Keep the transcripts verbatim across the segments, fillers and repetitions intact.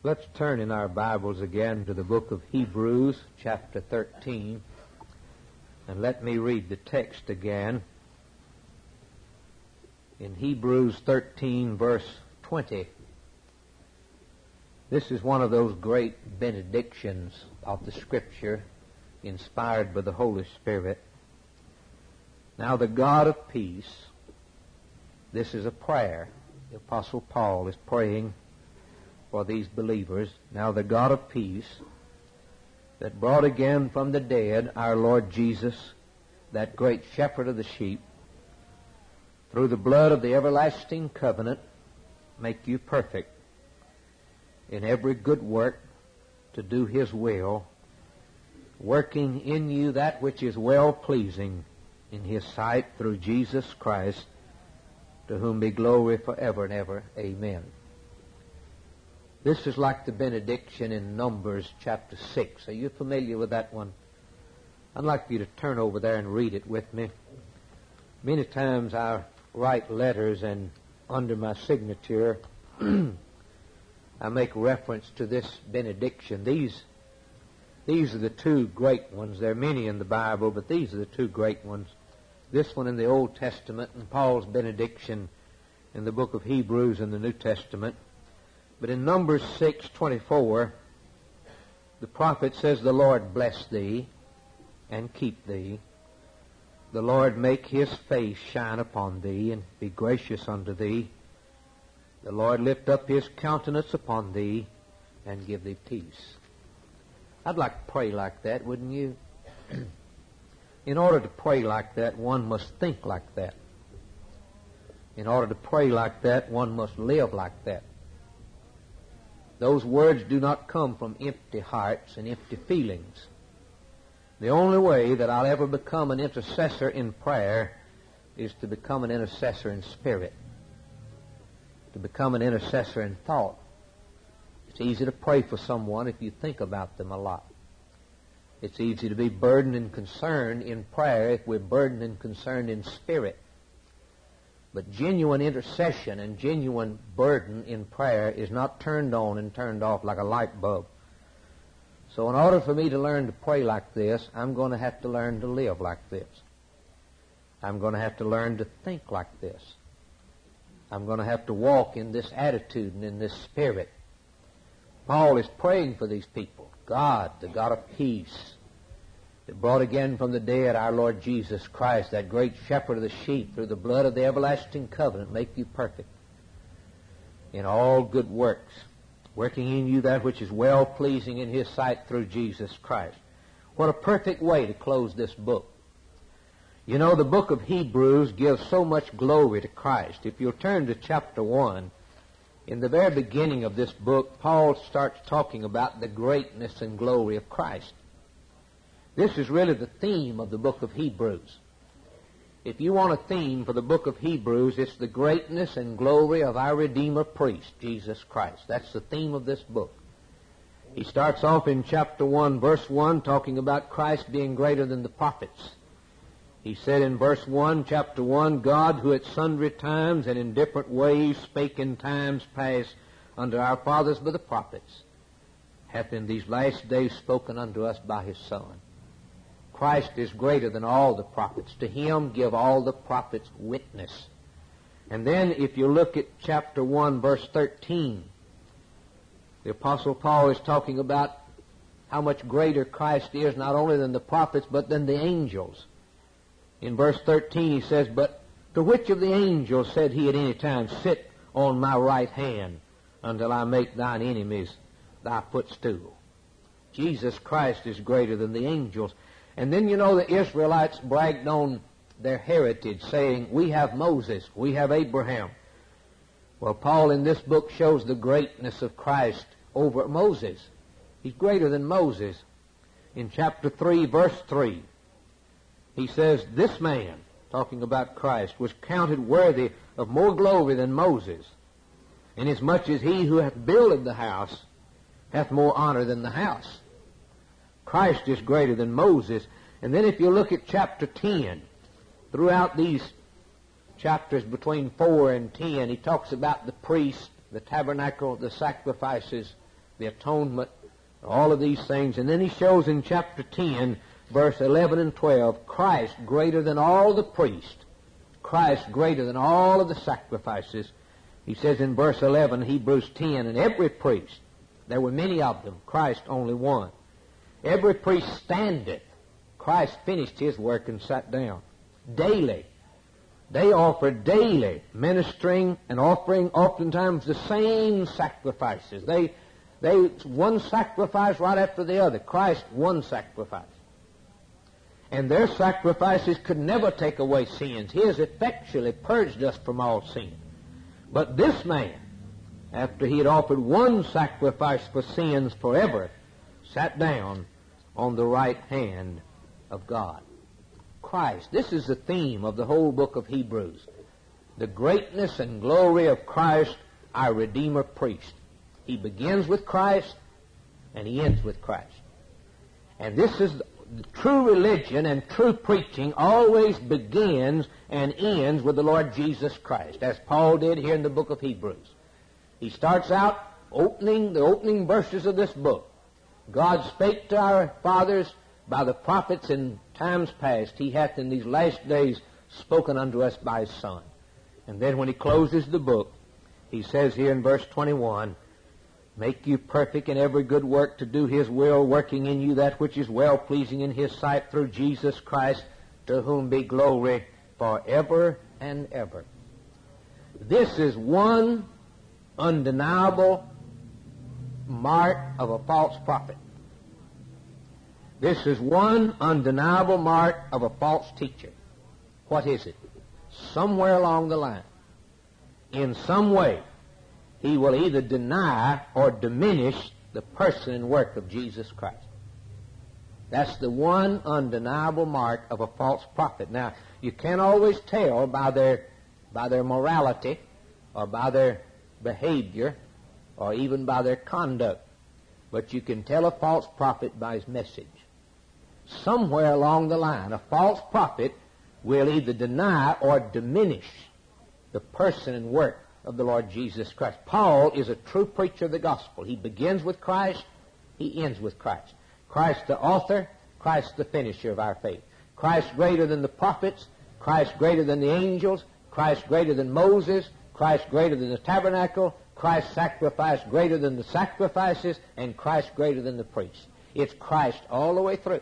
Let's turn in our Bibles again to the book of Hebrews, chapter thirteen, and let me read the text again. In Hebrews thirteen, verse twenty, this is one of those great benedictions of the Scripture inspired by the Holy Spirit. Now the God of peace, this is a prayer. The Apostle Paul is praying for these believers. Now the God of peace, that brought again from the dead our Lord Jesus, that great shepherd of the sheep, through the blood of the everlasting covenant, make you perfect in every good work to do His will, working in you that which is well-pleasing in His sight through Jesus Christ, to whom be glory forever and ever. Amen. This is like the benediction in Numbers chapter six. Are you familiar with that one? I'd like you to turn over there and read it with me. Many times I write letters, and under my signature I make reference to this benediction. These, these are the two great ones. There are many in the Bible, but these are the two great ones. This one in the Old Testament and Paul's benediction in the book of Hebrews in the New Testament. But in Numbers six twenty-four, the prophet says, "The Lord bless thee and keep thee. The Lord make His face shine upon thee and be gracious unto thee. The Lord lift up His countenance upon thee and give thee peace." I'd like to pray like that, wouldn't you? In order to pray like that, one must think like that. In order to pray like that, one must live like that. Those words do not come from empty hearts and empty feelings. The only way that I'll ever become an intercessor in prayer is to become an intercessor in spirit, to become an intercessor in thought. It's easy to pray for someone if you think about them a lot. It's easy to be burdened and concerned in prayer if we're burdened and concerned in spirit. But genuine intercession and genuine burden in prayer is not turned on and turned off like a light bulb. So in order for me to learn to pray like this, I'm going to have to learn to live like this. I'm going to have to learn to think like this. I'm going to have to walk in this attitude and in this spirit. Paul is praying for these people. God, the God of peace, that brought again from the dead our Lord Jesus Christ, that great shepherd of the sheep, through the blood of the everlasting covenant, make you perfect in all good works, working in you that which is well-pleasing in His sight through Jesus Christ. What a perfect way to close this book. You know, the book of Hebrews gives so much glory to Christ. If you'll turn to chapter one, in the very beginning of this book, Paul starts talking about the greatness and glory of Christ. This is really the theme of the book of Hebrews. If you want a theme for the book of Hebrews, it's the greatness and glory of our Redeemer priest, Jesus Christ. That's the theme of this book. He starts off in chapter one, verse one, talking about Christ being greater than the prophets. He said in verse one, chapter one, "God, who at sundry times and in different ways spake in times past unto our fathers by the prophets, hath in these last days spoken unto us by His Son." Christ is greater than all the prophets. To Him give all the prophets witness. And then if you look at chapter one, verse thirteen, the Apostle Paul is talking about how much greater Christ is, not only than the prophets, but than the angels. In verse thirteen he says, "But to which of the angels said He at any time, Sit on my right hand until I make thine enemies thy footstool?" Jesus Christ is greater than the angels. And then, you know, the Israelites bragged on their heritage, saying, "We have Moses, we have Abraham." Well, Paul in this book shows the greatness of Christ over Moses. He's greater than Moses. In chapter three, verse three, he says, "This man," talking about Christ, "was counted worthy of more glory than Moses, inasmuch as he who hath builded the house hath more honor than the house." Christ is greater than Moses. And then if you look at chapter ten, throughout these chapters between four and ten, he talks about the priest, the tabernacle, the sacrifices, the atonement, all of these things. And then he shows in chapter ten, verse eleven and twelve, Christ greater than all the priests, Christ greater than all of the sacrifices. He says in verse eleven, Hebrews ten, and every priest, there were many of them, Christ only one. Every priest standeth. Christ finished his work and sat down. Daily. They offered daily, ministering and offering oftentimes the same sacrifices. They, they, one sacrifice right after the other. Christ, one sacrifice. And their sacrifices could never take away sins. His effectually purged us from all sin. But this man, after he had offered one sacrifice for sins forever, sat down on the right hand of God. Christ. This is the theme of the whole book of Hebrews. The greatness and glory of Christ, our Redeemer priest. He begins with Christ and he ends with Christ. And this is the true religion, and true preaching always begins and ends with the Lord Jesus Christ, as Paul did here in the book of Hebrews. He starts out opening the opening verses of this book. God spake to our fathers by the prophets in times past. He hath in these last days spoken unto us by His Son. And then when he closes the book, he says here in verse twenty-one, Make you perfect in every good work to do His will, working in you that which is well-pleasing in His sight through Jesus Christ, to whom be glory forever and ever. This is one undeniable mark of a false prophet. This is one undeniable mark of a false teacher. What is it? Somewhere along the line, in some way, he will either deny or diminish the person and work of Jesus Christ. That's the one undeniable mark of a false prophet. Now, you can't always tell by their, by their morality or by their behavior or even by their conduct, but you can tell a false prophet by his message. Somewhere along the line, a false prophet will either deny or diminish the person and work of the Lord Jesus Christ. Paul is a true preacher of the gospel. He begins with Christ, he ends with Christ. Christ the author, Christ the finisher of our faith. Christ greater than the prophets, Christ greater than the angels, Christ greater than Moses, Christ greater than the tabernacle, Christ's sacrifice greater than the sacrifices, and Christ greater than the priests. It's Christ all the way through.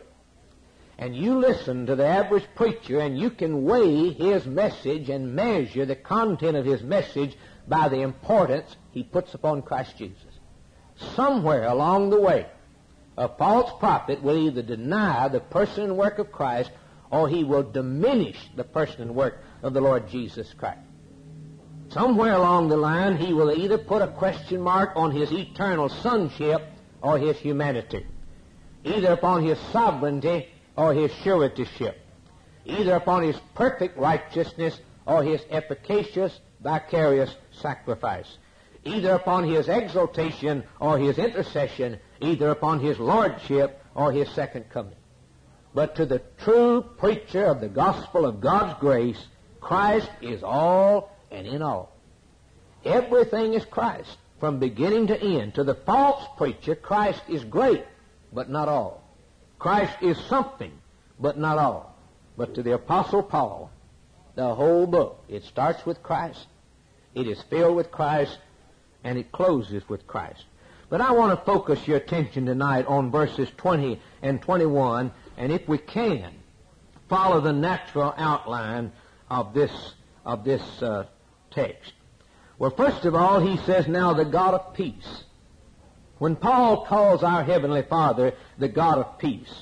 And you listen to the average preacher, and you can weigh his message and measure the content of his message by the importance he puts upon Christ Jesus. Somewhere along the way, a false prophet will either deny the person and work of Christ, or he will diminish the person and work of the Lord Jesus Christ. Somewhere along the line, he will either put a question mark on his eternal sonship or his humanity, either upon his sovereignty or his suretyship, either upon his perfect righteousness or his efficacious, vicarious sacrifice, either upon his exaltation or his intercession, either upon his lordship or his second coming. But to the true preacher of the gospel of God's grace, Christ is all and in all. Everything is Christ, from beginning to end. To the false preacher, Christ is great, but not all. Christ is something, but not all. But to the Apostle Paul, the whole book, it starts with Christ, it is filled with Christ, and it closes with Christ. But I want to focus your attention tonight on verses twenty and twenty-one, and if we can, follow the natural outline of this, of this uh, text. Well, first of all, he says, now the God of peace. When Paul calls our Heavenly Father the God of peace,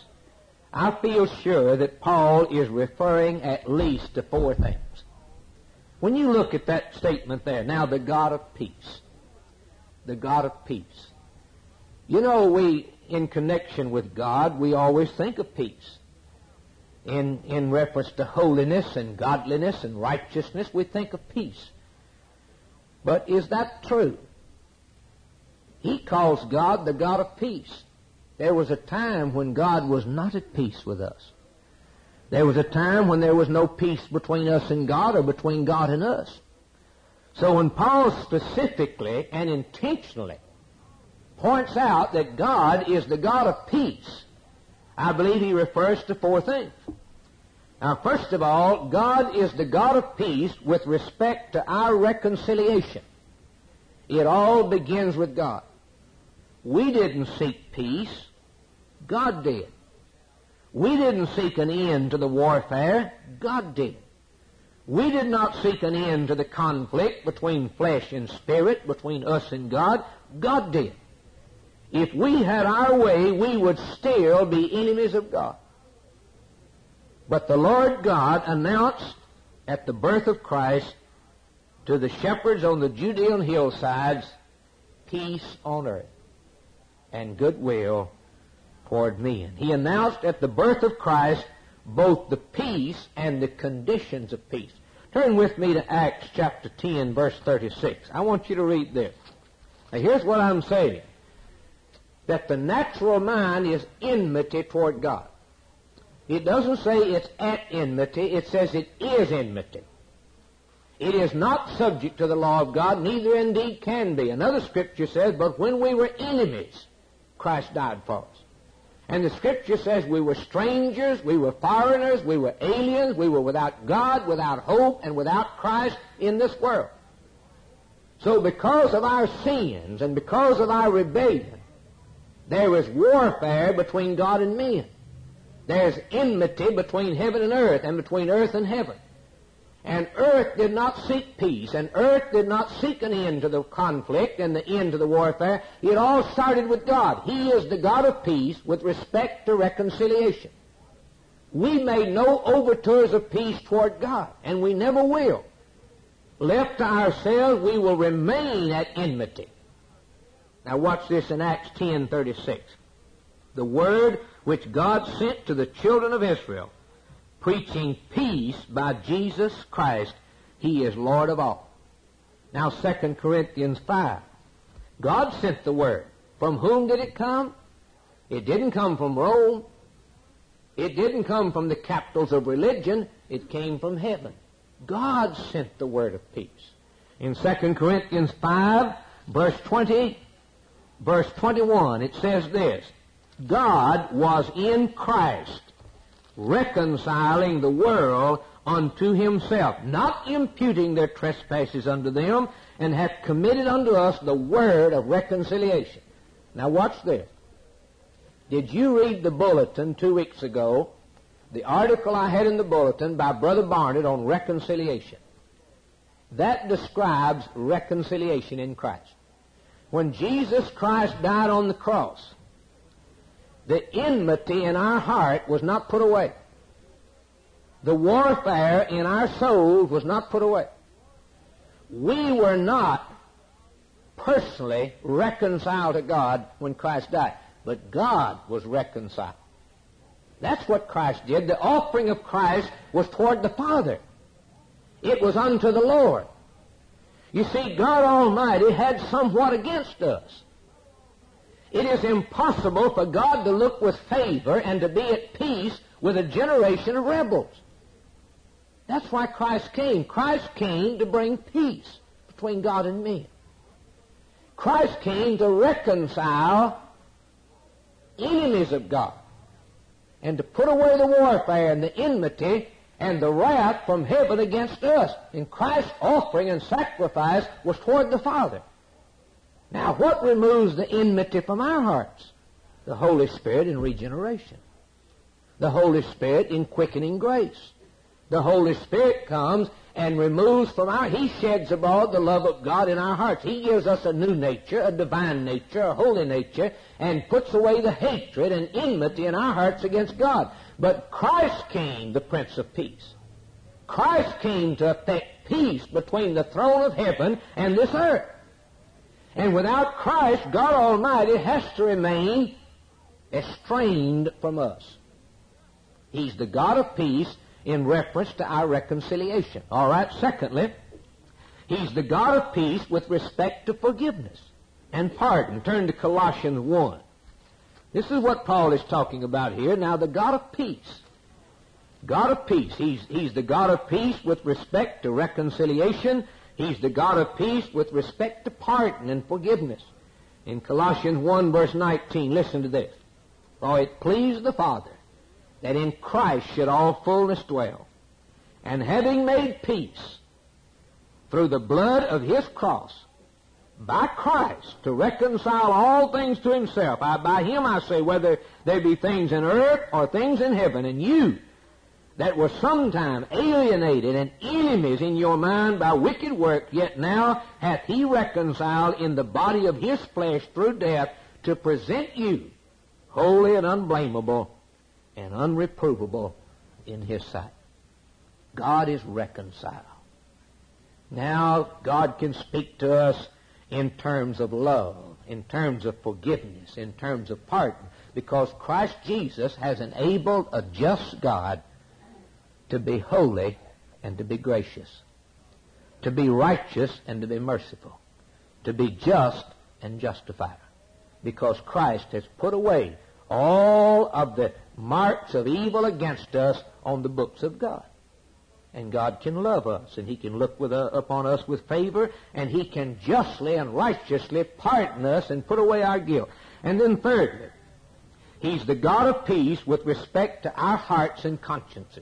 I feel sure that Paul is referring at least to four things. When you look at that statement there, now the God of peace, the God of peace. You know, we, in connection with God, we always think of peace. In, in reference to holiness and godliness and righteousness, we think of peace. But is that true? He calls God the God of peace. There was a time when God was not at peace with us. There was a time when there was no peace between us and God, or between God and us. So when Paul specifically and intentionally points out that God is the God of peace, I believe he refers to four things. Now, first of all, God is the God of peace with respect to our reconciliation. It all begins with God. We didn't seek peace. God did. We didn't seek an end to the warfare. God did. We did not seek an end to the conflict between flesh and spirit, between us and God. God did. If we had our way, we would still be enemies of God. But the Lord God announced at the birth of Christ to the shepherds on the Judean hillsides, peace on earth and goodwill toward men. He announced at the birth of Christ both the peace and the conditions of peace. Turn with me to Acts chapter ten, verse thirty-six. I want you to read this. Now, here's what I'm saying. That the natural mind is enmity toward God. It doesn't say it's at enmity. It says it is enmity. It is not subject to the law of God, neither indeed can be. Another scripture says, but when we were enemies, Christ died for us. And the scripture says we were strangers, we were foreigners, we were aliens, we were without God, without hope, and without Christ in this world. So because of our sins and because of our rebellion, there is warfare between God and men. There's enmity between heaven and earth and between earth and heaven. And earth did not seek peace, and earth did not seek an end to the conflict and the end to the warfare. It all started with God. He is the God of peace with respect to reconciliation. We made no overtures of peace toward God, and we never will. Left to ourselves, we will remain at enmity. Now watch this in Acts ten thirty-six. The word which God sent to the children of Israel, preaching peace by Jesus Christ, he is Lord of all. Now Second Corinthians five. God sent the word. From whom did it come? It didn't come from Rome. It didn't come from the capitals of religion. It came from heaven. God sent the word of peace. In Second Corinthians five, verse twenty, verse twenty-one, it says this, God was in Christ, reconciling the world unto himself, not imputing their trespasses unto them, and hath committed unto us the word of reconciliation. Now watch this. Did you read the bulletin two weeks ago, the article I had in the bulletin by Brother Barnett on reconciliation? That describes reconciliation in Christ. When Jesus Christ died on the cross, the enmity in our heart was not put away. The warfare in our souls was not put away. We were not personally reconciled to God when Christ died, but God was reconciled. That's what Christ did. The offering of Christ was toward the Father. It was unto the Lord. You see, God Almighty had somewhat against us. It is impossible for God to look with favor and to be at peace with a generation of rebels. That's why Christ came. Christ came to bring peace between God and men. Christ came to reconcile enemies of God and to put away the warfare and the enmity and the wrath from heaven against us. And Christ's offering and sacrifice was toward the Father. Now, what removes the enmity from our hearts? The Holy Spirit in regeneration. The Holy Spirit in quickening grace. The Holy Spirit comes and removes from our, He sheds abroad the love of God in our hearts. He gives us a new nature, a divine nature, a holy nature, and puts away the hatred and enmity in our hearts against God. But Christ came, the Prince of Peace. Christ came to effect peace between the throne of heaven and this earth. And without Christ, God Almighty has to remain estranged from us. He's the God of peace in reference to our reconciliation. All right, secondly, He's the God of peace with respect to forgiveness and pardon. Turn to Colossians one. This is what Paul is talking about here. Now, the God of peace. God of peace. He's, he's the God of peace with respect to reconciliation. He's the God of peace with respect to pardon and forgiveness. In Colossians one, verse nineteen, listen to this. For it pleased the Father that in Christ should all fullness dwell, and having made peace through the blood of his cross, by Christ, to reconcile all things to himself. I, by him I say, whether there be things in earth or things in heaven, and you that were sometime alienated and enemies in your mind by wicked work, yet now hath he reconciled in the body of his flesh through death, to present you holy and unblameable and unreprovable in his sight. God is reconciled. Now God can speak to us in terms of love, in terms of forgiveness, in terms of pardon, because Christ Jesus has enabled a just God to be holy and to be gracious, to be righteous and to be merciful, to be just and justifier, because Christ has put away all of the marks of evil against us on the books of God. And God can love us, and he can look with, uh, upon us with favor, and he can justly and righteously pardon us and put away our guilt. And then thirdly, he's the God of peace with respect to our hearts and consciences.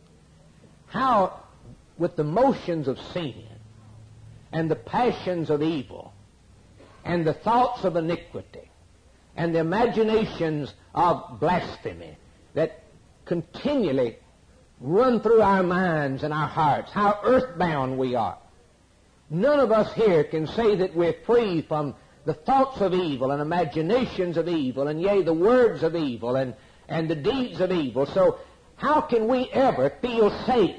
How, with the motions of sin and the passions of evil and the thoughts of iniquity and the imaginations of blasphemy that continually run through our minds and our hearts, how earthbound we are. None of us here can say that we're free from the thoughts of evil and imaginations of evil, and yea, the words of evil and, and the deeds of evil. So how can we ever feel safe?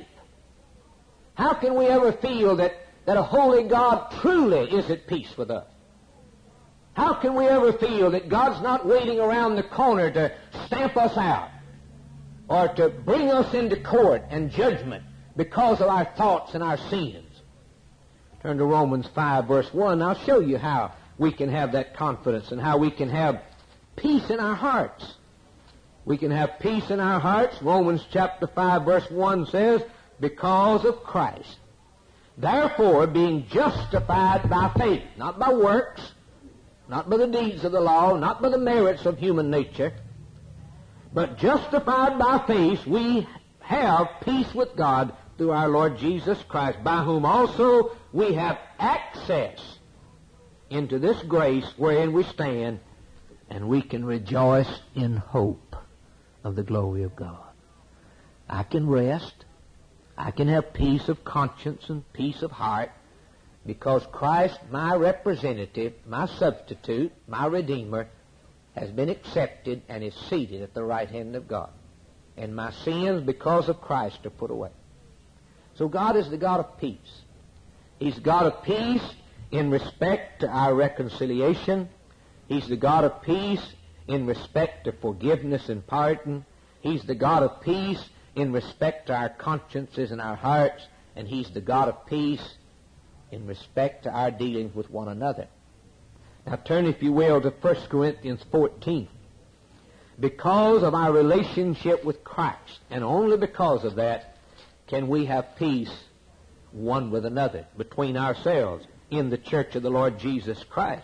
How can we ever feel that, that a holy God truly is at peace with us? How can we ever feel that God's not waiting around the corner to stamp us out or to bring us into court and judgment because of our thoughts and our sins? Turn to Romans five, verse one. I'll show you how we can have that confidence and how we can have peace in our hearts. We can have peace in our hearts. Romans chapter five, verse one says, because of Christ. Therefore, being justified by faith, not by works, not by the deeds of the law, not by the merits of human nature, but justified by faith, we have peace with God through our Lord Jesus Christ, by whom also we have access into this grace wherein we stand, and we can rejoice in hope of the glory of God. I can rest. I can have peace of conscience and peace of heart, because Christ, my representative, my substitute, my Redeemer, has been accepted and is seated at the right hand of God. And my sins, because of Christ, are put away. So God is the God of peace. He's God of peace in respect to our reconciliation. He's the God of peace in respect to forgiveness and pardon. He's the God of peace in respect to our consciences and our hearts. And He's the God of peace in respect to our dealings with one another. Now turn, if you will, to First Corinthians fourteen. Because of our relationship with Christ, and only because of that, can we have peace one with another, between ourselves, in the church of the Lord Jesus Christ.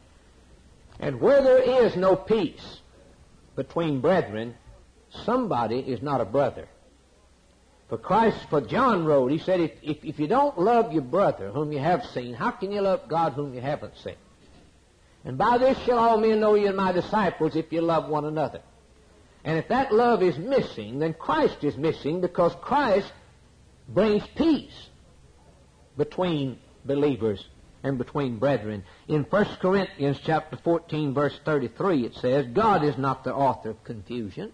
And where there is no peace between brethren, somebody is not a brother. For Christ, for John wrote, he said, if, if, if you don't love your brother whom you have seen, how can you love God whom you haven't seen? And by this shall all men know you are my disciples, if you love one another. And if that love is missing, then Christ is missing, because Christ brings peace between believers and between brethren. In First Corinthians chapter fourteen, verse thirty-three, it says, God is not the author of confusion.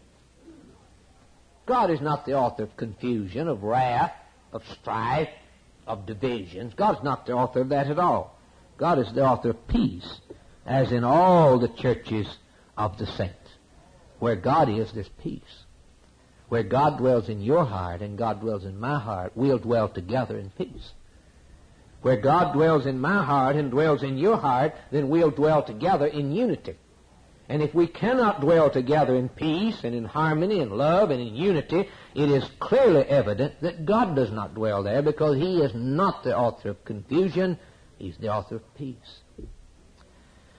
God is not the author of confusion, of wrath, of strife, of divisions. God's not the author of that at all. God is the author of peace, as in all the churches of the saints. Where God is, there's peace. Where God dwells in your heart and God dwells in my heart, we'll dwell together in peace. Where God dwells in my heart and dwells in your heart, then we'll dwell together in unity. And if we cannot dwell together in peace and in harmony and love and in unity, it is clearly evident that God does not dwell there, because He is not the author of confusion. He's the author of peace.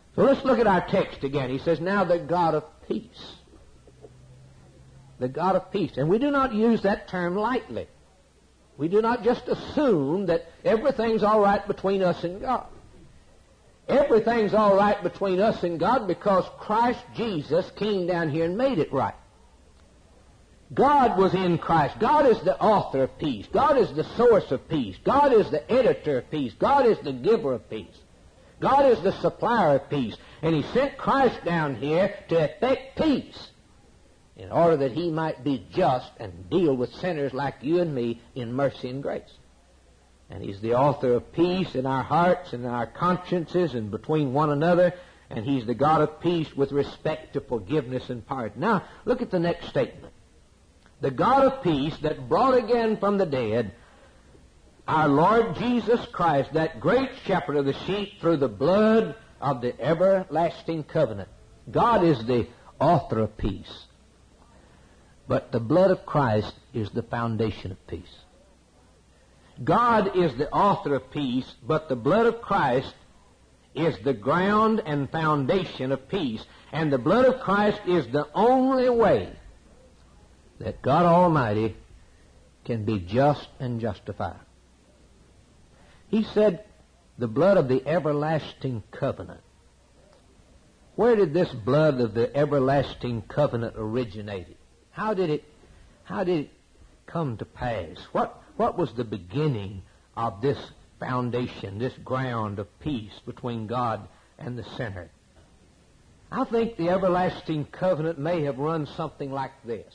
So let's look at our text again. He says, now the God of peace. The God of peace. And we do not use that term lightly. We do not just assume that everything's all right between us and God. Everything's all right between us and God because Christ Jesus came down here and made it right. God was in Christ. God is the author of peace. God is the source of peace. God is the editor of peace. God is the giver of peace. God is the supplier of peace. And He sent Christ down here to effect peace in order that He might be just and deal with sinners like you and me in mercy and grace. And He's the author of peace in our hearts and in our consciences and between one another. And He's the God of peace with respect to forgiveness and pardon. Now, look at the next statement. The God of peace that brought again from the dead our Lord Jesus Christ, that great shepherd of the sheep, through the blood of the everlasting covenant. God is the author of peace. But the blood of Christ is the foundation of peace. God is the author of peace, but the blood of Christ is the ground and foundation of peace. And the blood of Christ is the only way that God Almighty can be just and justified. He said, the blood of the everlasting covenant. Where did this blood of the everlasting covenant originate? How did it, how did it come to pass? What, what was the beginning of this foundation, this ground of peace between God and the sinner? I think the everlasting covenant may have run something like this.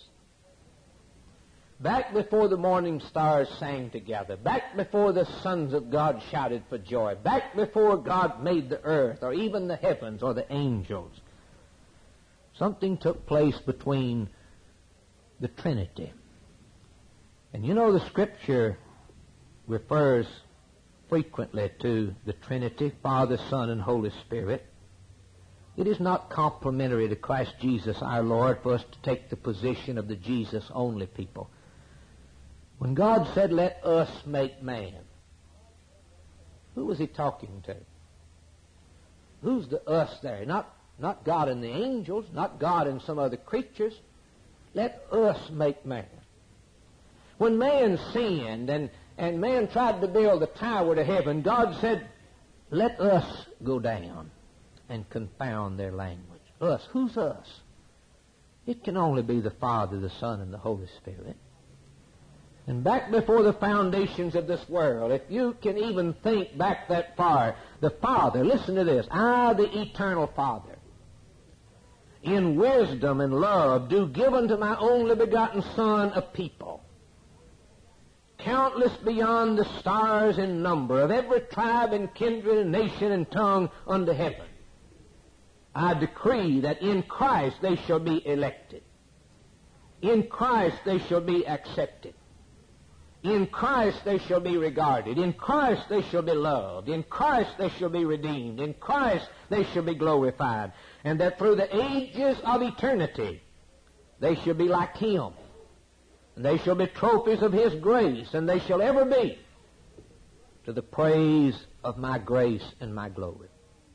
Back before the morning stars sang together, back before the sons of God shouted for joy, back before God made the earth or even the heavens or the angels, something took place between the Trinity. And you know the Scripture refers frequently to the Trinity, Father, Son, and Holy Spirit. It is not complimentary to Christ Jesus our Lord for us to take the position of the Jesus-only people. When God said, let us make man, who was He talking to? Who's the us there? Not, not God and the angels, not God and some other creatures. Let us make man. When man sinned and, and man tried to build the tower to heaven, God said, let us go down and confound their language. Us. Who's us? It can only be the Father, the Son, and the Holy Spirit. And back before the foundations of this world, if you can even think back that far, the Father, listen to this, I, the eternal Father, in wisdom and love, do give unto my only begotten Son a people, countless beyond the stars in number, of every tribe and kindred and nation and tongue under heaven. I decree that in Christ they shall be elected. In Christ they shall be accepted. In Christ they shall be regarded. In Christ they shall be loved. In Christ they shall be redeemed. In Christ they shall be glorified. And that through the ages of eternity they shall be like Him. And they shall be trophies of His grace. And they shall ever be to the praise of my grace and my glory.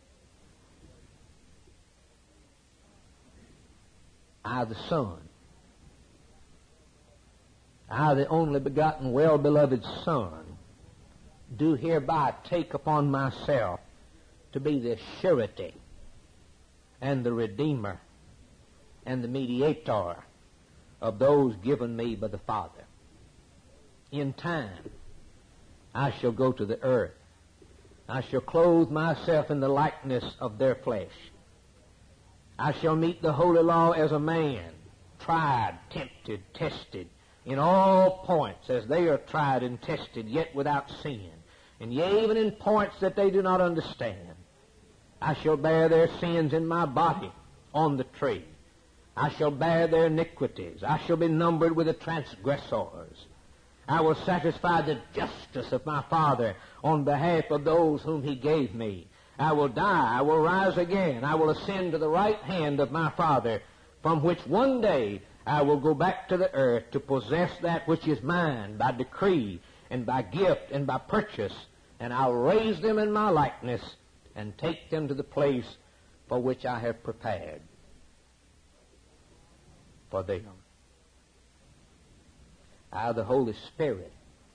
I, the Son, I, the only begotten, well-beloved Son, do hereby take upon myself to be the surety and the Redeemer and the mediator of those given me by the Father. In time, I shall go to the earth. I shall clothe myself in the likeness of their flesh. I shall meet the holy law as a man, tried, tempted, tested, in all points as they are tried and tested, yet without sin, and yea, even in points that they do not understand. I shall bear their sins in my body on the tree. I shall bear their iniquities. I shall be numbered with the transgressors. I will satisfy the justice of my Father on behalf of those whom He gave me. I will die. I will rise again. I will ascend to the right hand of my Father, from which one day I will go back to the earth to possess that which is mine by decree and by gift and by purchase, and I'll raise them in my likeness and take them to the place for which I have prepared for them. I, the Holy Spirit,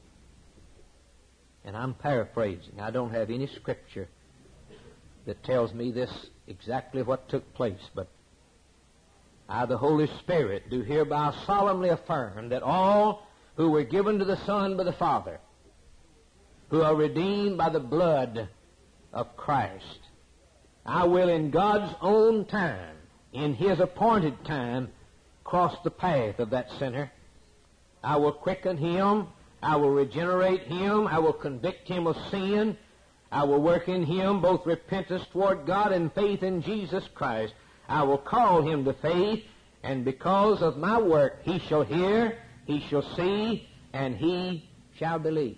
and I'm paraphrasing. I don't have any scripture that tells me this exactly what took place, but I, the Holy Spirit, do hereby solemnly affirm that all who were given to the Son by the Father, who are redeemed by the blood of Christ, I will in God's own time, in His appointed time, cross the path of that sinner. I will quicken him. I will regenerate him. I will convict him of sin. I will work in him both repentance toward God and faith in Jesus Christ. I will call him to faith, and because of my work he shall hear, he shall see, and he shall believe.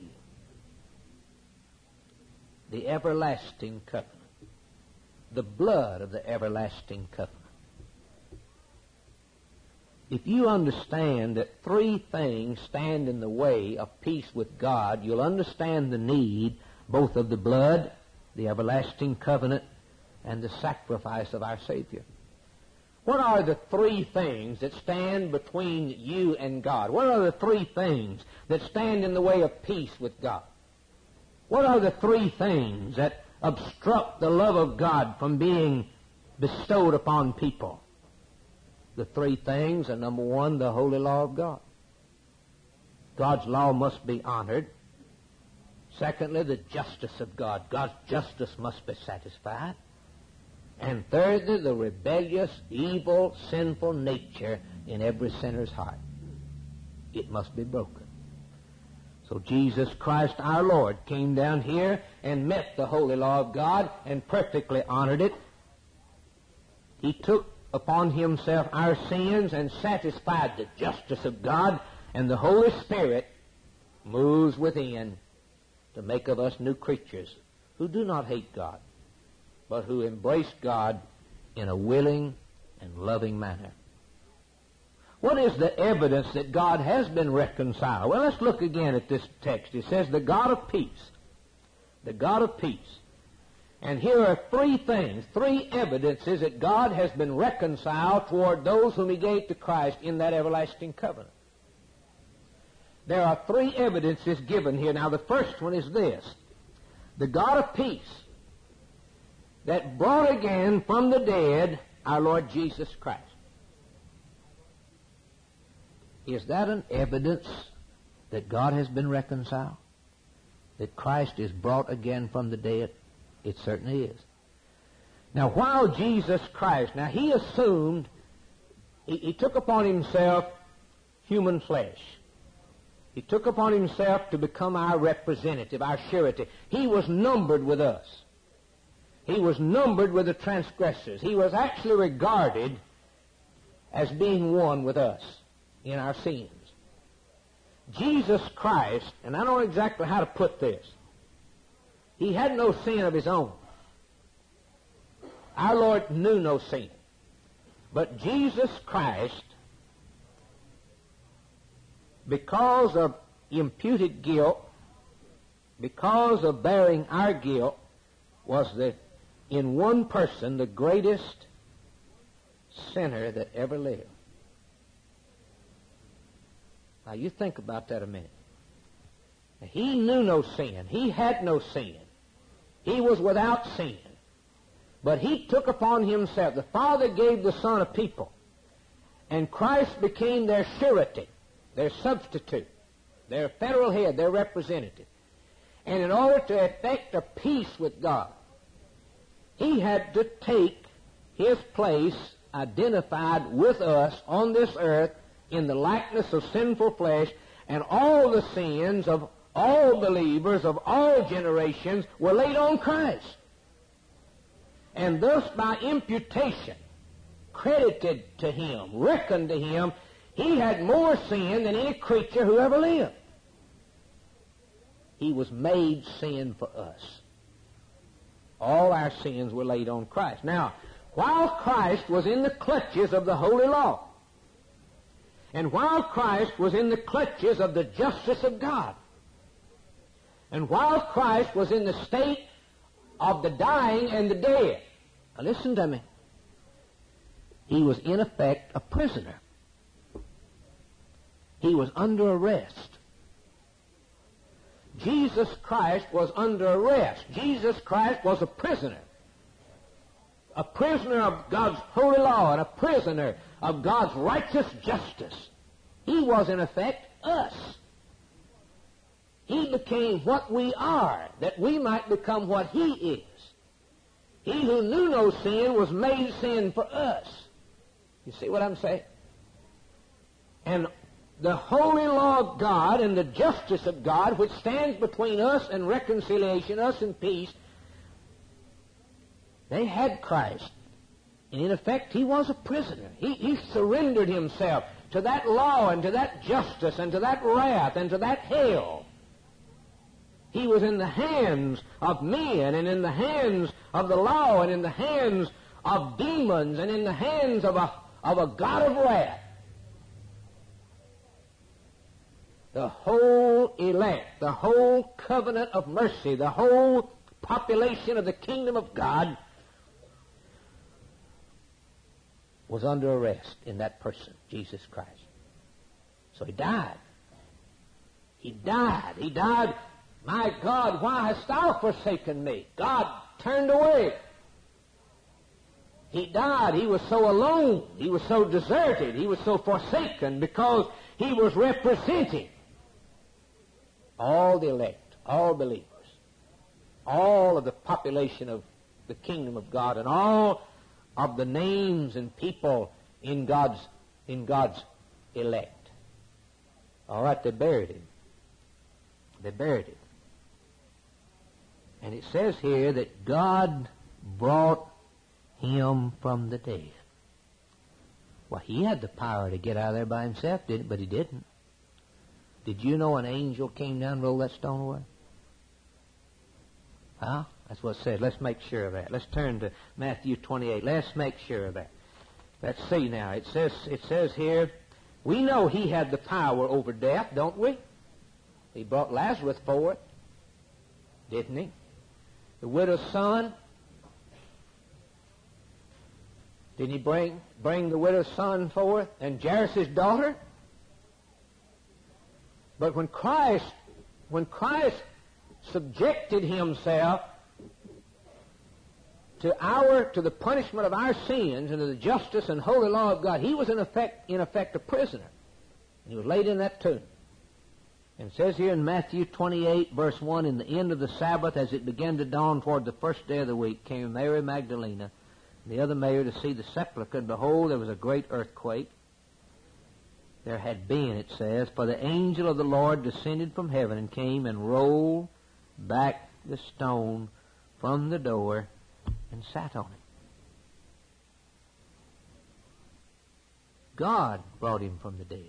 The everlasting covenant. The blood of the everlasting covenant. If you understand that three things stand in the way of peace with God, you'll understand the need both of the blood, the everlasting covenant, and the sacrifice of our Savior. What are the three things that stand between you and God? What are the three things that stand in the way of peace with God? What are the three things that obstruct the love of God from being bestowed upon people? The three things are, number one, the holy law of God. God's law must be honored. Secondly, the justice of God. God's justice must be satisfied. And thirdly, the rebellious, evil, sinful nature in every sinner's heart. It must be broken. So Jesus Christ our Lord came down here and met the holy law of God and perfectly honored it. He took upon himself our sins and satisfied the justice of God, and the Holy Spirit moves within to make of us new creatures who do not hate God, but who embrace God in a willing and loving manner. What is the evidence that God has been reconciled? Well, let's look again at this text. It says, the God of peace. The God of peace. And here are three things, three evidences that God has been reconciled toward those whom He gave to Christ in that everlasting covenant. There are three evidences given here. Now, the first one is this. The God of peace that brought again from the dead our Lord Jesus Christ. Is that an evidence that God has been reconciled? That Christ is brought again from the dead? It certainly is. Now, while Jesus Christ, now He assumed, He, he took upon Himself human flesh. He took upon Himself to become our representative, our surety. He was numbered with us. He was numbered with the transgressors. He was actually regarded as being one with us in our sins. Jesus Christ, and I don't know exactly how to put this, He had no sin of His own. Our Lord knew no sin. But Jesus Christ, because of imputed guilt, because of bearing our guilt, was the, in one person, the greatest sinner that ever lived. Now, you think about that a minute. Now, He knew no sin. He had no sin. He was without sin. But He took upon Himself. The Father gave the Son a people. And Christ became their surety, their substitute, their federal head, their representative. And in order to effect a peace with God, He had to take His place identified with us on this earth in the likeness of sinful flesh, and all the sins of all believers of all generations were laid on Christ. And thus by imputation, credited to Him, reckoned to Him, He had more sin than any creature who ever lived. He was made sin for us. All our sins were laid on Christ. Now, while Christ was in the clutches of the holy law, and while Christ was in the clutches of the justice of God, and while Christ was in the state of the dying and the dead, Now listen to me. He was in effect a prisoner. He was under arrest. Jesus Christ was under arrest. Jesus Christ was a prisoner. A prisoner of God's holy law and a prisoner of God's righteous justice. He was in effect us. He became what we are, that we might become what He is. He who knew no sin was made sin for us. You see what I'm saying? And the holy law of God and the justice of God, which stands between us and reconciliation, us and peace, they had Christ. And in effect, He was a prisoner. He, he surrendered Himself to that law and to that justice and to that wrath and to that hell. He was in the hands of men and in the hands of the law and in the hands of demons and in the hands of a, of a God of wrath. The whole elect, the whole covenant of mercy, the whole population of the kingdom of God was under arrest in that person, Jesus Christ. So He died. He died. He died. My God, why hast Thou forsaken me? God turned away. He died. He was so alone. He was so deserted. He was so forsaken because He was representing all the elect, all believers, all of the population of the kingdom of God, and all of the names and people in God's in God's elect. All right, they buried Him. They buried Him. And it says here that God brought Him from the dead. Well, He had the power to get out of there by Himself, didn't, but He didn't. Did you know an angel came down and rolled that stone away? Huh? That's what it says. Let's make sure of that. Let's turn to Matthew twenty-eight. Let's make sure of that. Let's see now. It says, it says here, we know He had the power over death, don't we? He brought Lazarus forward, didn't He? The widow's son, didn't He bring, bring the widow's son forth? And Jairus' daughter? But when Christ, when Christ subjected Himself to our, to the punishment of our sins and to the justice and holy law of God, He was in effect, in effect a prisoner. And He was laid in that tomb. And it says here in Matthew twenty-eight, verse one, in the end of the Sabbath, as it began to dawn toward the first day of the week, came Mary Magdalene and the other Mary to see the sepulchre, and behold, there was a great earthquake. There had been, it says, for the angel of the Lord descended from heaven and came and rolled back the stone from the door and sat on it. God brought Him from the dead.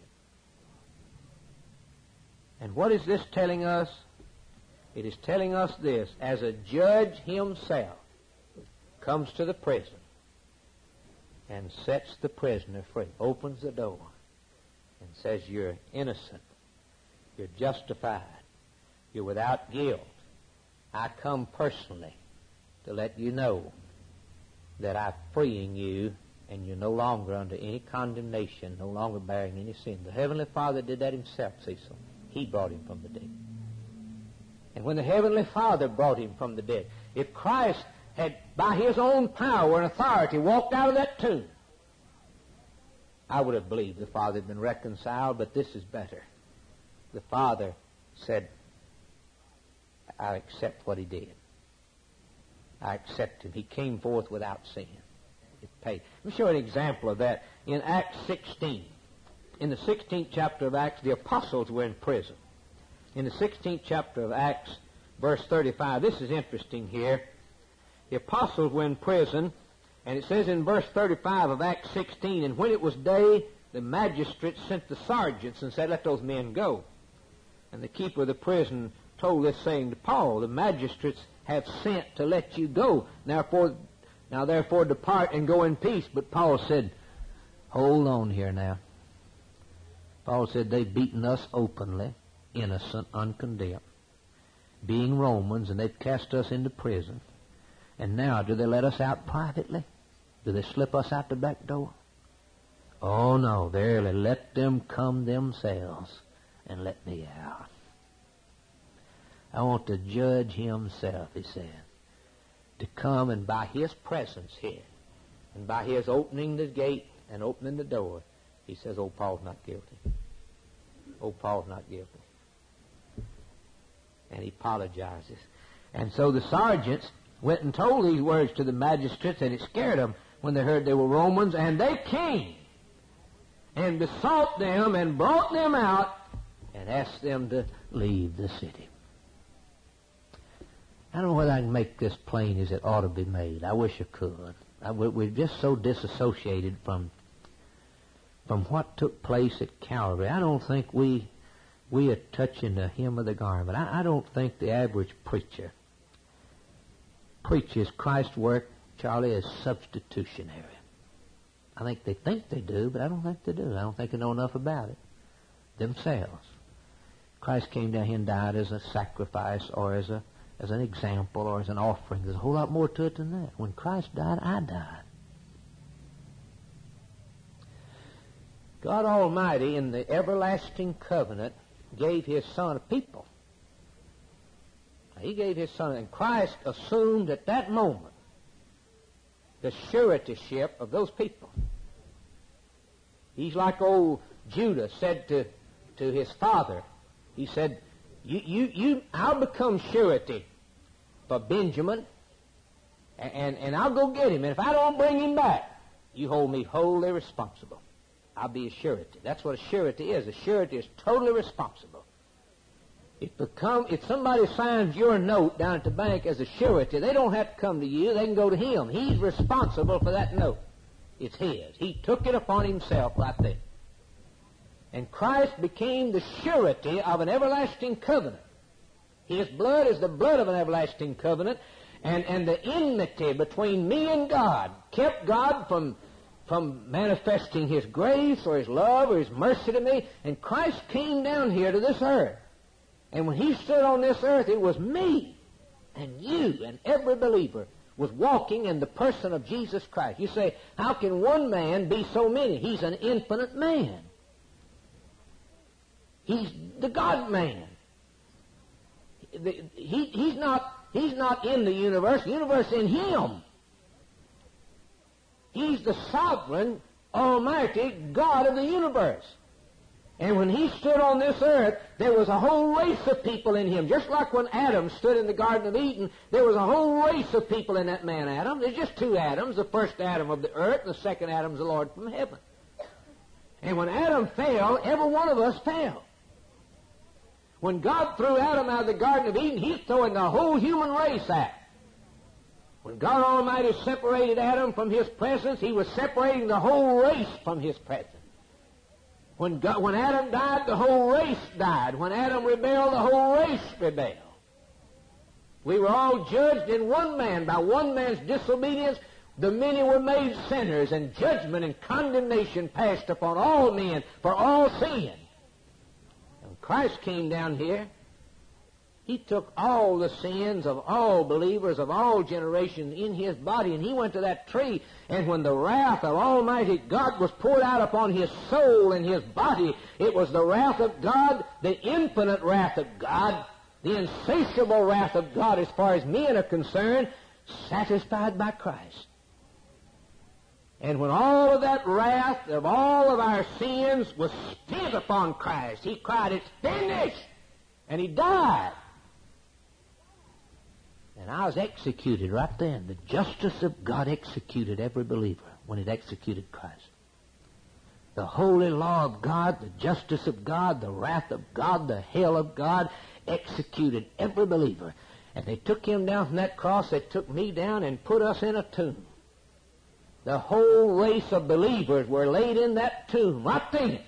And what is this telling us? It is telling us this: as a judge Himself comes to the prison and sets the prisoner free, opens the door, and says, you're innocent, you're justified, you're without guilt. I come personally to let you know that I'm freeing you and you're no longer under any condemnation, no longer bearing any sin. The Heavenly Father did that Himself, Cecil. He brought Him from the dead. And when the Heavenly Father brought Him from the dead, if Christ had, by His own power and authority, walked out of that tomb, I would have believed the Father had been reconciled, but this is better. The Father said, I accept what He did. I accept Him. He came forth without sin. It paid. Let me show you an example of that in Acts sixteen. In the sixteenth chapter of Acts, the apostles were in prison. In the sixteenth chapter of Acts, verse thirty-five, this is interesting here. The apostles were in prison, and it says in verse thirty-five of Acts sixteen, and when it was day, the magistrates sent the sergeants and said, let those men go. And the keeper of the prison told this saying to Paul, the magistrates have sent to let you go. Now therefore, now therefore depart and go in peace. But Paul said, hold on here now. Paul said, they've beaten us openly, innocent, uncondemned, being Romans, and they've cast us into prison. And now, do they let us out privately? Do they slip us out the back door? Oh, no, verily, let them come themselves and let me out. I want the judge himself, he said, to come and by his presence here, and by his opening the gate and opening the door, he says, oh, Paul's not guilty. Oh, Paul's not guilty. And he apologizes. And so the sergeants went and told these words to the magistrates, and it scared them when they heard they were Romans, and they came and besought them and brought them out and asked them to leave the city. I don't know whether I can make this plain as it ought to be made. I wish I could. I, we're just so disassociated from from what took place at Calvary. I don't think we we are touching the hem of the garment. I, I don't think the average preacher preaches Christ's work, Charlie, as substitutionary. I think they think they do, but I don't think they do. I don't think they know enough about it themselves. Christ came down here and died as a sacrifice or as a as an example or as an offering. There's a whole lot more to it than that. When Christ died, I died. God Almighty, in the everlasting covenant, gave His Son a people. He gave His Son, and Christ assumed at that moment the suretyship of those people. He's like old Judah said to, to his father. He said, you, you, you, I'll become surety for Benjamin, and, and, and I'll go get him. And if I don't bring him back, you hold me wholly responsible. I'll be a surety. That's what a surety is. A surety is totally responsible. If, become, if somebody signs your note down at the bank as a surety, they don't have to come to you. They can go to him. He's responsible for that note. It's his. He took it upon himself right there. And Christ became the surety of an everlasting covenant. His blood is the blood of an everlasting covenant. And, and the enmity between me and God kept God from, from manifesting His grace or His love or His mercy to me. And Christ came down here to this earth. And when He stood on this earth, it was me and you and every believer was walking in the person of Jesus Christ. You say, how can one man be so many? He's an infinite man. He's the God-man. He, he's not, he's not in the universe. The universe in Him. He's the sovereign, almighty God of the universe. And when He stood on this earth, there was a whole race of people in Him. Just like when Adam stood in the Garden of Eden, there was a whole race of people in that man Adam. There's just two Adams, the first Adam of the earth, and the second Adam's the Lord from heaven. And when Adam fell, every one of us fell. When God threw Adam out of the Garden of Eden, He's throwing the whole human race out. When God Almighty separated Adam from His presence, He was separating the whole race from His presence. When, God, when Adam died, the whole race died. When Adam rebelled, the whole race rebelled. We were all judged in one man. By one man's disobedience, the many were made sinners, and judgment and condemnation passed upon all men for all sin. And Christ came down here. He took all the sins of all believers of all generations in His body, and He went to that tree, and when the wrath of Almighty God was poured out upon His soul and His body, it was the wrath of God, the infinite wrath of God, the insatiable wrath of God as far as men are concerned, satisfied by Christ. And when all of that wrath of all of our sins was spent upon Christ, He cried, it's finished! And He died. And I was executed right then. The justice of God executed every believer when it executed Christ. The holy law of God, the justice of God, the wrath of God, the hell of God executed every believer. And they took Him down from that cross. They took me down and put us in a tomb. The whole race of believers were laid in that tomb right then.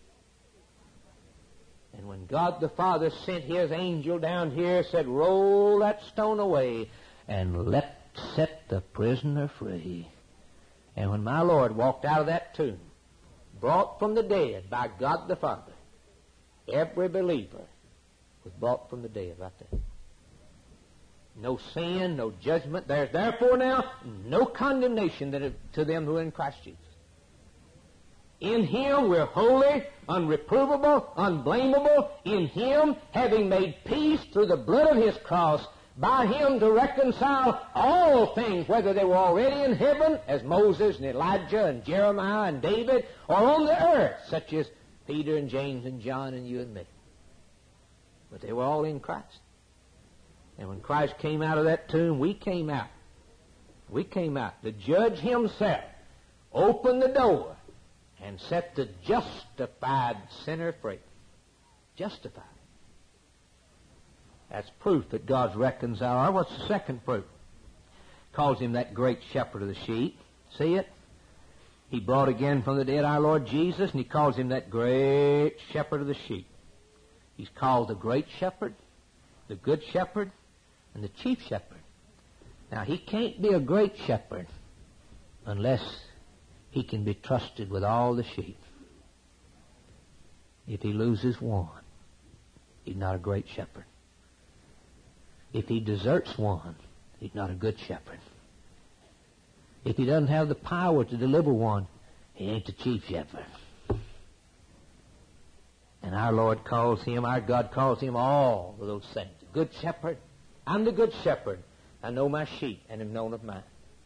And when God the Father sent His angel down here, said, roll that stone away and let set the prisoner free. And when my Lord walked out of that tomb, brought from the dead by God the Father, every believer was brought from the dead right there. no sin, no judgment. There's therefore now no condemnation to them who are in Christ Jesus. In Him we're holy, unreprovable, unblameable. In Him, having made peace through the blood of His cross, by Him to reconcile all things, whether they were already in heaven, as Moses and Elijah and Jeremiah and David, or on the earth, such as Peter and James and John and you and me. But they were all in Christ. And when Christ came out of that tomb, we came out. We came out. The judge Himself opened the door and set the justified sinner free. Justified. That's proof that God's reconciled. What's the second proof? Calls Him that great shepherd of the sheep. See it? He brought again from the dead our Lord Jesus, and He calls Him that great shepherd of the sheep. He's called the great shepherd, the good shepherd, and the chief shepherd. Now, He can't be a great shepherd unless He can be trusted with all the sheep. If He loses one, He's not a great shepherd. If He deserts one, He's not a good shepherd. If He doesn't have the power to deliver one, He ain't the chief shepherd. And our Lord calls Him, our God calls Him all of those things. The good shepherd. I'm the good shepherd. I know my sheep and am known of mine.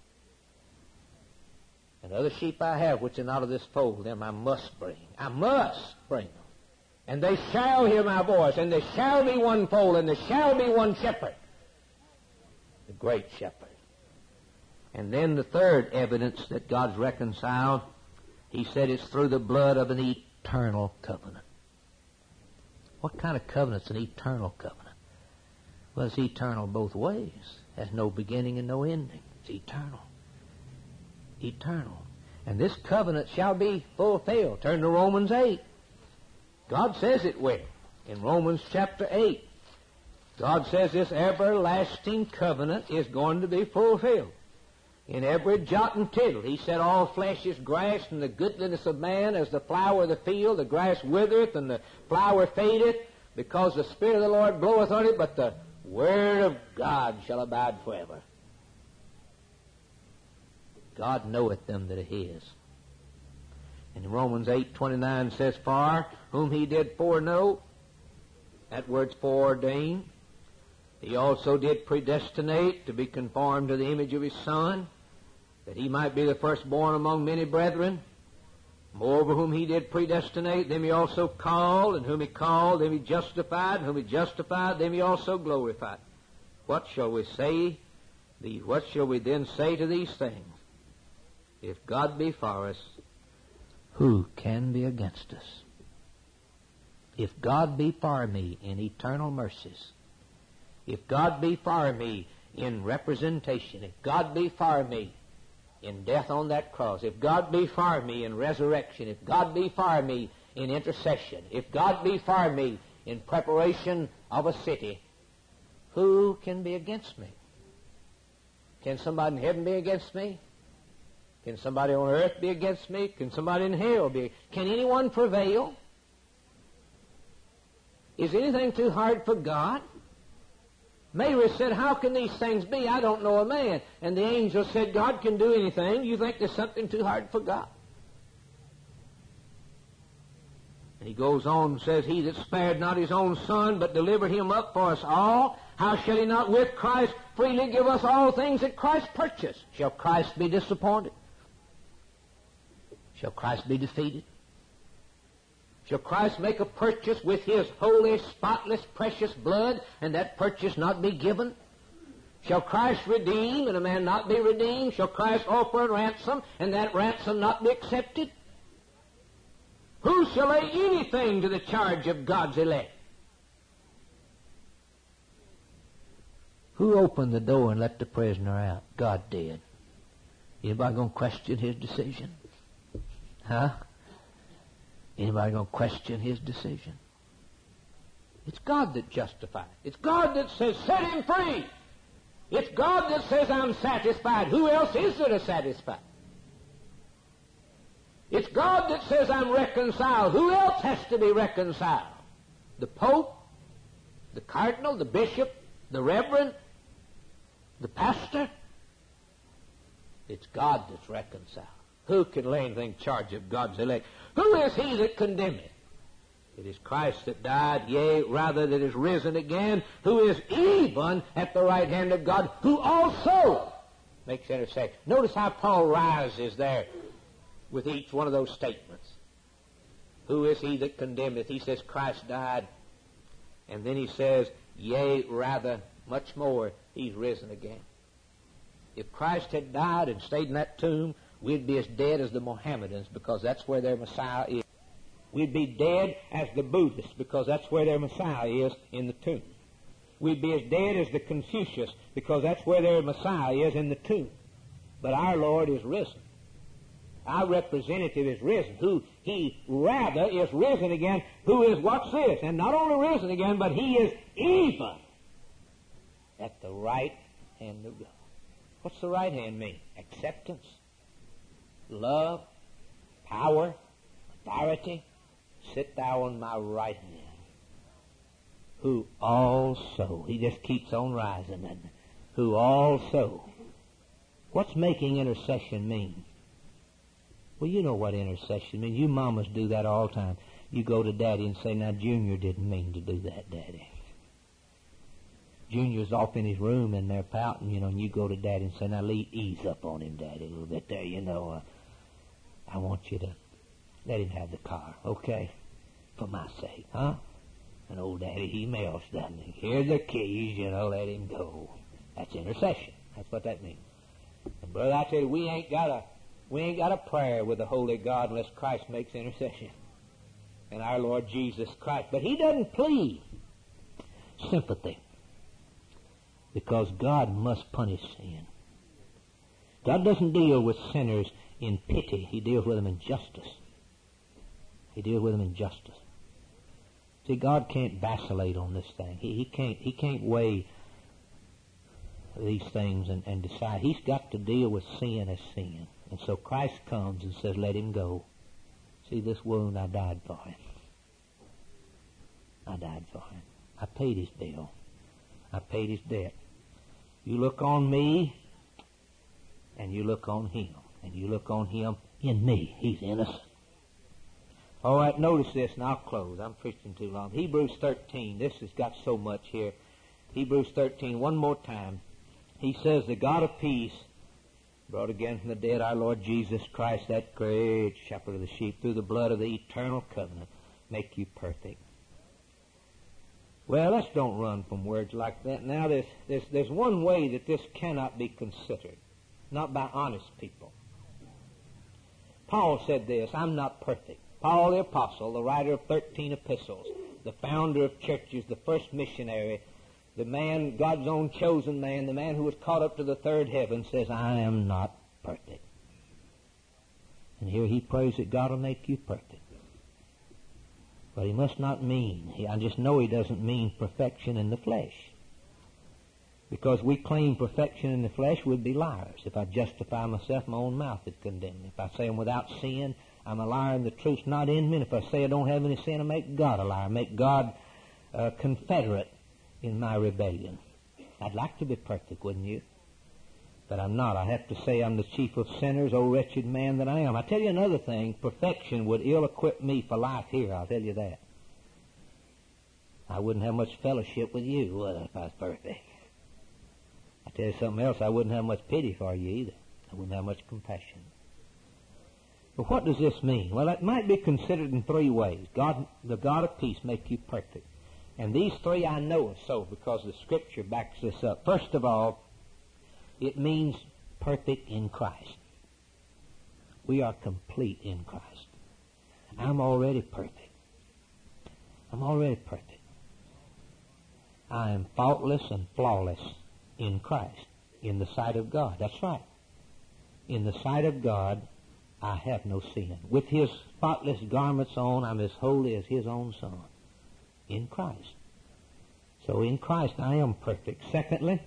And other sheep I have which are not of this fold, them I must bring. I must bring them. And they shall hear my voice, and there shall be one fold, and there shall be one shepherd. The great shepherd. And then the third evidence that God's reconciled, He said it's through the blood of an eternal covenant. What kind of covenant's an eternal covenant? Well, it's eternal both ways. It has no beginning and no ending. It's eternal. Eternal. And this covenant shall be fulfilled. Turn to Romans eight. God says it will. In Romans chapter eight, God says this everlasting covenant is going to be fulfilled. In every jot and tittle, He said, all flesh is grass, and the goodliness of man as the flower of the field. The grass withereth, and the flower fadeth, because the Spirit of the Lord bloweth on it, but the Word of God shall abide forever. God knoweth them that are His. And Romans eight twenty-nine says, for whom He did foreknow, that word's foreordained, He also did predestinate to be conformed to the image of His Son, that He might be the firstborn among many brethren. Moreover, whom He did predestinate, them He also called, and whom He called, them He justified, and whom He justified, them He also glorified. What shall we say? What shall we then say to these things? If God be for us, who can be against us? If God be for me in eternal mercies, if God be for me in representation, if God be for me in death on that cross, if God be for me in resurrection, if God be for me in intercession, if God be for me in preparation of a city, who can be against me? Can somebody in heaven be against me? Can somebody on earth be against me? Can somebody in hell be? Can anyone prevail? Is anything too hard for God? Mary said, how can these things be? I don't know a man. And the angel said, God can do anything. You think there's something too hard for God? And he goes on and says, he that spared not his own Son, but delivered him up for us all, how shall he not with Christ freely give us all things that Christ purchased? Shall Christ be disappointed? Shall Christ be defeated? Shall Christ make a purchase with His holy, spotless, precious blood, and that purchase not be given? Shall Christ redeem, and a man not be redeemed? Shall Christ offer a ransom, and that ransom not be accepted? Who shall lay anything to the charge of God's elect? Who opened the door and let the prisoner out? God did. Anybody going to question His decision? Huh? Anybody going to question His decision? It's God that justifies. It's God that says, set him free. It's God that says, I'm satisfied. Who else is there to satisfy? It's God that says, I'm reconciled. Who else has to be reconciled? The Pope, the Cardinal, the Bishop, the Reverend, The pastor? It's God that's reconciled. Who can lay anything in charge of God's elect? Who is he that condemneth? It is Christ that died, yea, rather that is risen again, who is even at the right hand of God, who also makes intercession. Notice how Paul rises there with each one of those statements. Who is he that condemneth? He says Christ died. And then he says, yea, rather, much more, he's risen again. If Christ had died and stayed in that tomb, we'd be as dead as the Mohammedans, because that's where their Messiah is. We'd be dead as the Buddhists, because that's where their Messiah is, in the tomb. We'd be as dead as the Confucius, because that's where their Messiah is, in the tomb. But our Lord is risen. Our representative is risen, who he rather is risen again, who is, what's this? And not only risen again, but he is even at the right hand of God. What's the right hand mean? Acceptance, love, power, authority. Sit thou on my right hand. Who also, he just keeps on rising, doesn't he? Who also. What's making intercession mean? Well, you know what intercession means. You mamas do that all the time. You go to Daddy and say, now, Junior didn't mean to do that, Daddy. Junior's off in his room and they're pouting, you know, and you go to Daddy and say, now, Lee, ease up on him, Daddy, a little bit there, you know. Uh, I want you to let him have the car, okay? For my sake, huh? And old Daddy, he melts, doesn't he? Here's the keys, you know, let him go. That's intercession. That's what that means. And brother, I tell you, we ain't got a we ain't got a prayer with the Holy God unless Christ makes intercession. And our Lord Jesus Christ. But he doesn't plead sympathy, because God must punish sin. God doesn't deal with sinners in pity. He deals with them in justice. He deals with them in justice. See, God can't vacillate on this thing. He, he can't he can't weigh these things and, and decide. He's got to deal with sin as sin. And so Christ comes and says, let him go. See, this wound, I died for him. I died for him. I paid his bill. I paid his debt. You look on me, and you look on him. And you look on him in me. He's innocent. All right, notice this, and I'll close. I'm preaching too long. Hebrews thirteen. This has got so much here. Hebrews thirteen, one more time. He says, the God of peace, brought again from the dead our Lord Jesus Christ, that great shepherd of the sheep, through the blood of the eternal covenant, make you perfect. Well, let's don't run from words like that. Now, there's, there's, there's one way that this cannot be considered, not by honest people. Paul said this, I'm not perfect. Paul the apostle, the writer of thirteen epistles, the founder of churches, the first missionary, the man, God's own chosen man, the man who was caught up to the third heaven, says, I am not perfect. And here he prays that God will make you perfect. But he must not mean, he, I just know he doesn't mean perfection in the flesh. Because we claim perfection in the flesh, we'd be liars. If I justify myself, my own mouth would condemn me. If I say I'm without sin, I'm a liar and the truth's not in me. And if I say I don't have any sin, I make God a liar. I make God uh, confederate in my rebellion. I'd like to be perfect, wouldn't you? But I'm not. I have to say I'm the chief of sinners, oh wretched man that I am. I tell you another thing, perfection would ill-equip me for life here, I'll tell you that. I wouldn't have much fellowship with you, would I, if I was perfect? I tell you something else, I wouldn't have much pity for you either. I wouldn't have much compassion. But what does this mean? Well, it might be considered in three ways. God, the God of peace, make you perfect. And these three I know are so because the Scripture backs this up. First of all, it means perfect in Christ. We are complete in Christ. I'm already perfect. I'm already perfect. I am faultless and flawless in Christ, in the sight of God. That's right. In the sight of God, I have no sin. With his spotless garments on, I'm as holy as his own Son. In Christ. So in Christ I am perfect. Secondly,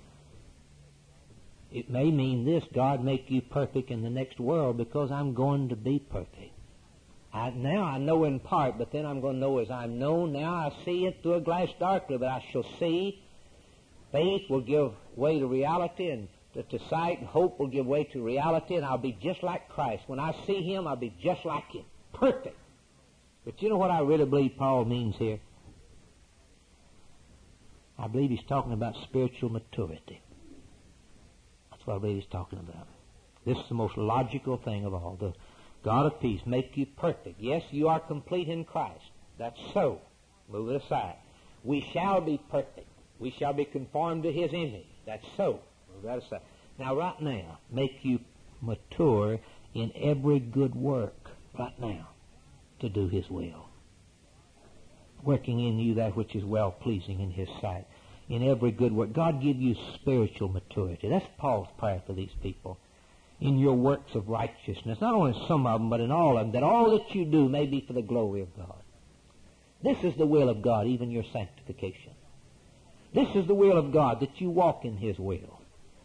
it may mean this, God make you perfect in the next world because I'm going to be perfect. I, now I know in part, but then I'm going to know as I'm known. Now I see it through a glass darkly, but I shall see Faith will give way to reality, and to, to sight, and hope will give way to reality, and I'll be just like Christ. When I see Him, I'll be just like Him. Perfect. But you know what I really believe Paul means here? I believe he's talking about spiritual maturity. That's what I believe he's talking about. This is the most logical thing of all. The God of peace make you perfect. Yes, you are complete in Christ. That's so. Move it aside. We shall be perfect. We shall be conformed to His image. That's so. Move that aside. Now, right now, make you mature in every good work. Right now, to do His will. Working in you that which is well-pleasing in His sight. In every good work. God give you spiritual maturity. That's Paul's prayer for these people. In your works of righteousness. Not only some of them, but in all of them. That all that you do may be for the glory of God. This is the will of God, even your sanctification. This is the will of God, that you walk in His will.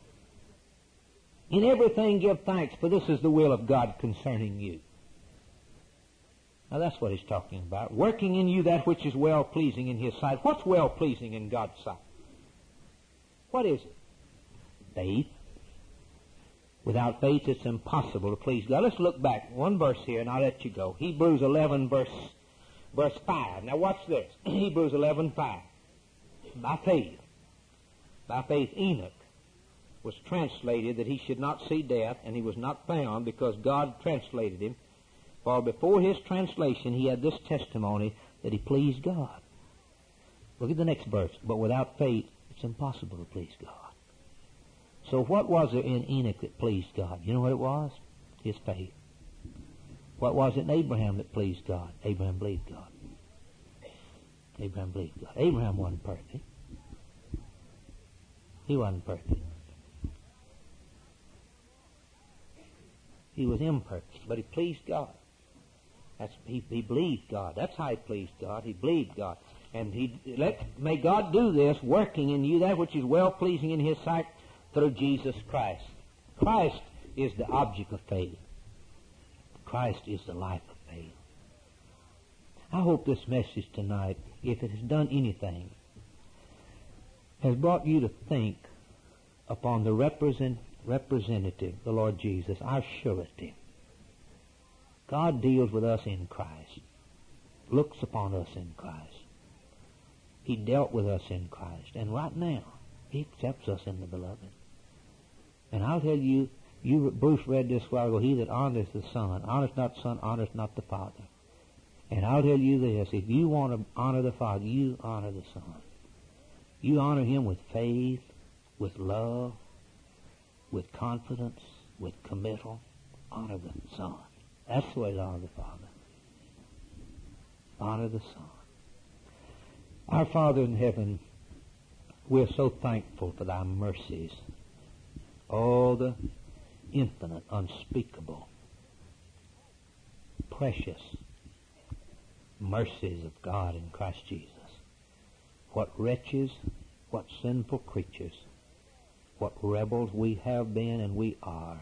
In everything give thanks, for this is the will of God concerning you. Now that's what he's talking about. Working in you that which is well-pleasing in His sight. What's well-pleasing in God's sight? What is it? Faith. Without faith it's impossible to please God. Let's look back one verse here and I'll let you go. Hebrews eleven verse, verse five. Now watch this. Hebrews eleven five. By faith. By faith Enoch was translated that he should not see death, and he was not found because God translated him. For before his translation, he had this testimony that he pleased God. Look at the next verse. But without faith, it's impossible to please God. So what was there in Enoch that pleased God? You know what it was? His faith. What was it in Abraham that pleased God? Abraham believed God. Abraham believed God. Abraham wasn't perfect. He wasn't perfect. He was imperfect, but he pleased God. That's, he, he believed God. That's how he pleased God. He believed God. And he let may God do this, working in you that which is well-pleasing in His sight through Jesus Christ. Christ is the object of faith. Christ is the life of faith. I hope this message tonight, if it has done anything, has brought you to think upon the represent, representative, the Lord Jesus, our surety. God deals with us in Christ, looks upon us in Christ. He dealt with us in Christ, and right now, He accepts us in the Beloved. And I'll tell you, you Bruce read this a while ago, he that honoreth the Son, honoreth not the Son, honoreth not the Father. And I'll tell you this, if you want to honor the Father, you honor the Son. You honor Him with faith, with love, with confidence, with committal. Honor the Son. That's the way to honor the Father. Honor the Son. Our Father in heaven, we're so thankful for Thy mercies. All the infinite, unspeakable, precious mercies of God in Christ Jesus. What wretches, what sinful creatures, what rebels we have been and we are.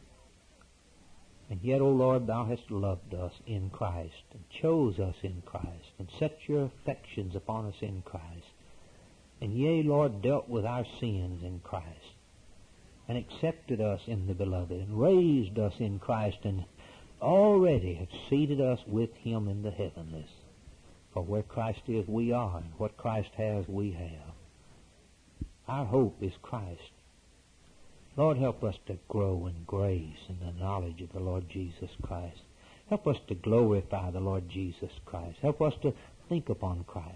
And yet, O Lord, Thou hast loved us in Christ, and chose us in Christ, and set Your affections upon us in Christ. And yea, Lord, dealt with our sins in Christ, and accepted us in the Beloved, and raised us in Christ, and already have seated us with Him in the heavenlies. For where Christ is, we are, and what Christ has, we have. Our hope is Christ. Lord, help us to grow in grace and the knowledge of the Lord Jesus Christ. Help us to glorify the Lord Jesus Christ. Help us to think upon Christ.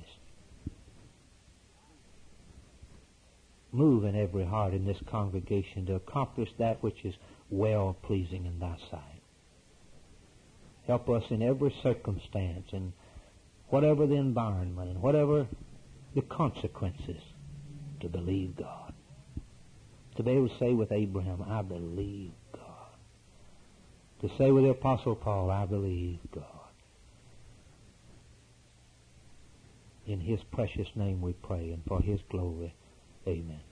Move in every heart in this congregation to accomplish that which is well-pleasing in Thy sight. Help us in every circumstance, and whatever the environment, and whatever the consequences, to believe God. To be able to say with Abraham, I believe God. To say with the Apostle Paul, I believe God. In His precious name we pray, and for His glory, amen.